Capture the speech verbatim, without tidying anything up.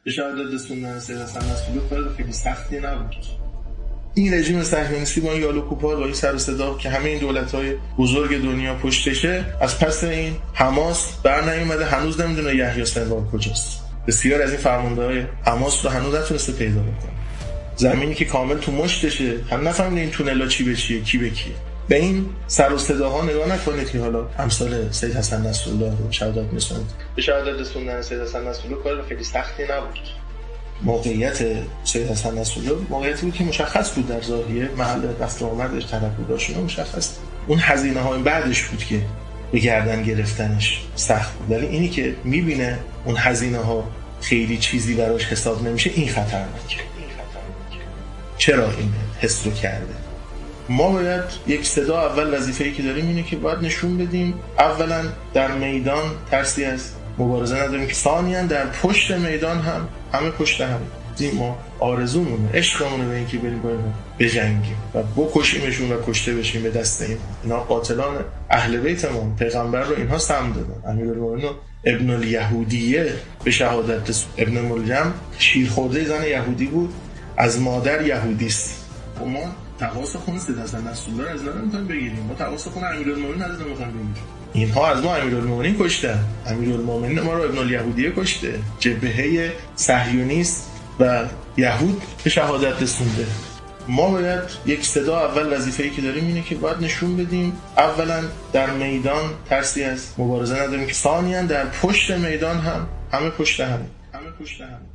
به شهادت رسوندن سید حسن نصرالله کار خیلی سختی نبود. این رژیم صهیونیستی با این یالوکوپال با این سر و صدا که همه این دولت‌های بزرگ دنیا پشتشه، از پس این حماس برنمیومده، هنوز نمیدونه یحیی سنوار کجاست. بسیار از این فرمانده‌های حماس رو هنوز نتونسته پیدا بکنه. زمینی که کامل تو مشتشه، هم نفهمیده این تونلا چی به چیه، کی به کیه. به این سر و صداها نگاه نکنید که حالا امثال سید حسن نصرالله رو شهادت می‌رسوند. به شهادت رسوندن سید حسن نصرالله کار خیلی سختی نبود. موقعیت سید حسن نصرالله موقعیتی بود که مشخص بود، در ظاهریه محل رفت و آمدش، تنقلاتشون مشخص بود. اون هزینه‌های بعدش بود که به گردن گرفتنش سخت بود. ولی اینی که می‌بینه اون هزینه‌ها خیلی چیزی براش حساب نمیشه، این خطرناکه. چرا این حس رو کرده؟ ما باید یک صدا، اول وظیفه‌ای که داریم اینه که باید نشون بدیم اولا در میدان ترسی از مبارزه نداریم، که ثانیاً در پشت میدان هم همه پشت هم دیم. ما آرزومونه، عشقمونه به این که بریم باید بجنگیم و بکشیمشون و کشته بشیم به دست این اینا قاتلان اهل بیتمون. پیغمبر رو اینها سم دادن. امیرالمومنین ابن الیهودیه به شهادت رسون. ابن ملجم شیرخورده زن یهودی بود، از مادر یهودیست. و ما تقاص خون سید حسن نصرالله از نظر میتونیم بگیریم، ما تقاص خون امیرالمومنین از نظر میتونیم بگیریم. اینها از ما امیرالمومنین کشتن، امیرالمومنین ما رو ابن الیهودیه کشته، جبهه صهیونیست و یهود به شهادت رسونده. ما باید یک صدا، اول وظیفه‌ای که داریم اینه که باید نشون بدیم اولا در میدان ترسی از مبارزه نداریم، که ثانیاً در پشت میدان هم همه پشت هم همه پشت هم